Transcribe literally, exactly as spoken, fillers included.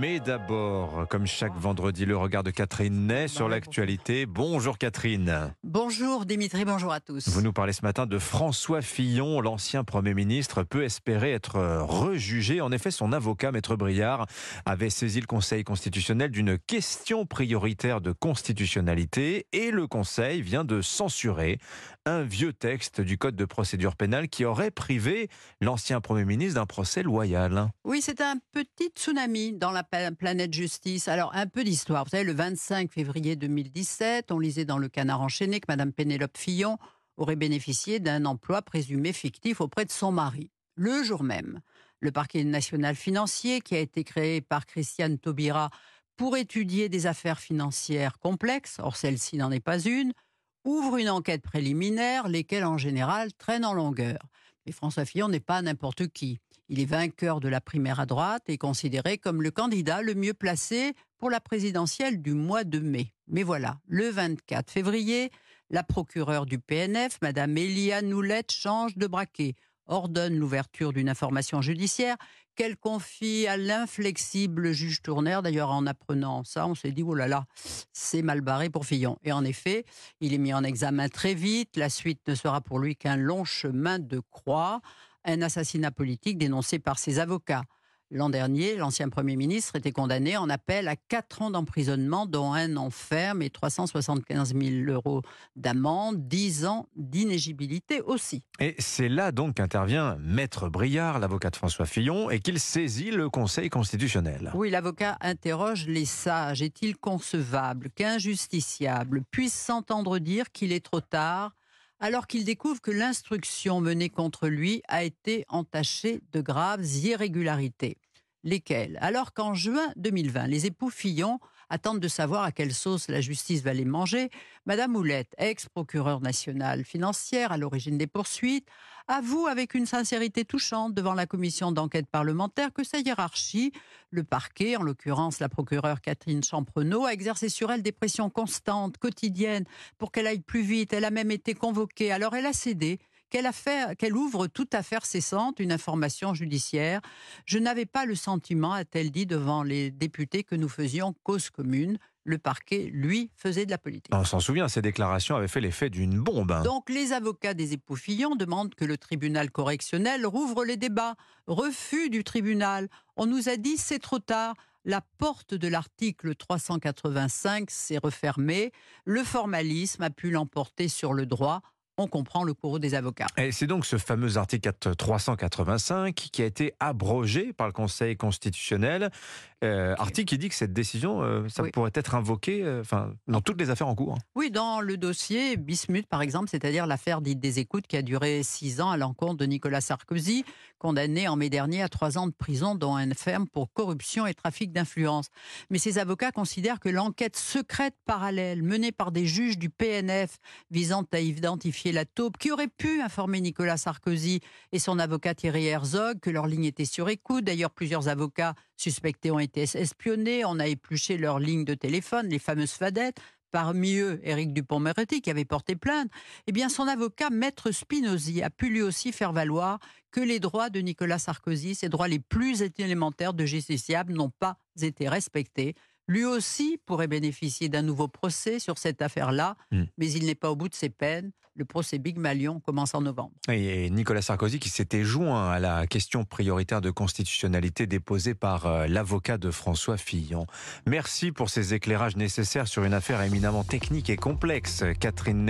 Mais d'abord, comme chaque vendredi, le regard de Catherine Ney sur l'actualité. Bonjour Catherine. Bonjour Dimitri, bonjour à tous. Vous nous parlez ce matin de François Fillon, l'ancien Premier ministre peut espérer être rejugé. En effet, son avocat, Maître Briard, avait saisi le Conseil constitutionnel d'une question prioritaire de constitutionnalité et le Conseil vient de censurer un vieux texte du Code de procédure pénale qui aurait privé l'ancien Premier ministre d'un procès loyal. Oui, c'est un petit tsunami dans la planète justice. Alors, un peu d'histoire. Vous savez, le vingt-cinq février deux mille dix-sept, on lisait dans le Canard enchaîné que Mme Pénélope Fillon aurait bénéficié d'un emploi présumé fictif auprès de son mari. Le jour même, le parquet national financier, qui a été créé par Christiane Taubira pour étudier des affaires financières complexes, or celle-ci n'en est pas une, ouvre une enquête préliminaire, lesquelles en général traînent en longueur. Mais François Fillon n'est pas n'importe qui. Il est vainqueur de la primaire à droite et considéré comme le candidat le mieux placé pour la présidentielle du mois de mai. Mais voilà, le vingt-quatre février, la procureure du P N F, Mme Éliane Houlette, change de braquet, ordonne l'ouverture d'une information judiciaire qu'elle confie à l'inflexible juge Tournaire. D'ailleurs, en apprenant ça, on s'est dit, oh là là, c'est mal barré pour Fillon. Et en effet, il est mis en examen très vite. La suite ne sera pour lui qu'un long chemin de croix. Un assassinat politique dénoncé par ses avocats. L'an dernier, l'ancien Premier ministre était condamné en appel à quatre ans d'emprisonnement, dont un an ferme et trois cent soixante-quinze mille euros d'amende, dix ans d'inéligibilité aussi. Et c'est là donc qu'intervient Maître Briard, l'avocat de François Fillon, et qu'il saisit le Conseil constitutionnel. Oui, l'avocat interroge les sages. Est-il concevable qu'un justiciable puisse s'entendre dire qu'il est trop tard alors qu'il découvre que l'instruction menée contre lui a été entachée de graves irrégularités? Lesquelles? Alors qu'en juin deux mille vingt, les époux Fillon attendent de savoir à quelle sauce la justice va les manger, Mme Houlette, ex-procureure nationale financière à l'origine des poursuites, avoue avec une sincérité touchante devant la commission d'enquête parlementaire que sa hiérarchie, le parquet, en l'occurrence la procureure Catherine Champrenault, a exercé sur elle des pressions constantes, quotidiennes, pour qu'elle aille plus vite. Elle a même été convoquée. Alors elle a cédé. Qu'elle, a fait, qu'elle ouvre toute affaire cessante une information judiciaire. Je n'avais pas le sentiment, a-t-elle dit devant les députés, que nous faisions cause commune. Le parquet, lui, faisait de la politique. On s'en souvient, ces déclarations avaient fait l'effet d'une bombe. Hein. Donc les avocats des époux Fillon demandent que le tribunal correctionnel rouvre les débats. Refus du tribunal. On nous a dit c'est trop tard. La porte de l'article trois cent quatre-vingt-cinq s'est refermée. Le formalisme a pu l'emporter sur le droit. On comprend le courroux des avocats. Et c'est donc ce fameux article trois cent quatre-vingt-cinq qui a été abrogé par le Conseil constitutionnel. Euh, article qui dit que cette décision, euh, ça oui. pourrait être invoqué euh, enfin, dans toutes les affaires en cours. Oui, dans le dossier Bismuth, par exemple, c'est-à-dire l'affaire dite des écoutes qui a duré six ans à l'encontre de Nicolas Sarkozy, condamné en mai dernier à trois ans de prison, dont un ferme pour corruption et trafic d'influence. Mais ces avocats considèrent que l'enquête secrète parallèle menée par des juges du P N F visant à identifier la taupe qui aurait pu informer Nicolas Sarkozy et son avocat Thierry Herzog que leur ligne était sur écoute. D'ailleurs, plusieurs avocats suspectés ont été espionnés. On a épluché leurs lignes de téléphone, les fameuses fadettes. Parmi eux, Éric Dupond-Moretti, qui avait porté plainte. Eh bien, son avocat, Maître Spinozzi, a pu lui aussi faire valoir que les droits de Nicolas Sarkozy, ses droits les plus élémentaires de justiciable, n'ont pas été respectés. Lui aussi pourrait bénéficier d'un nouveau procès sur cette affaire-là, mmh. mais il n'est pas au bout de ses peines. Le procès Big Malion commence en novembre. Et Nicolas Sarkozy qui s'était joint à la question prioritaire de constitutionnalité déposée par l'avocat de François Fillon. Merci pour ces éclairages nécessaires sur une affaire éminemment technique et complexe, Catherine Ney.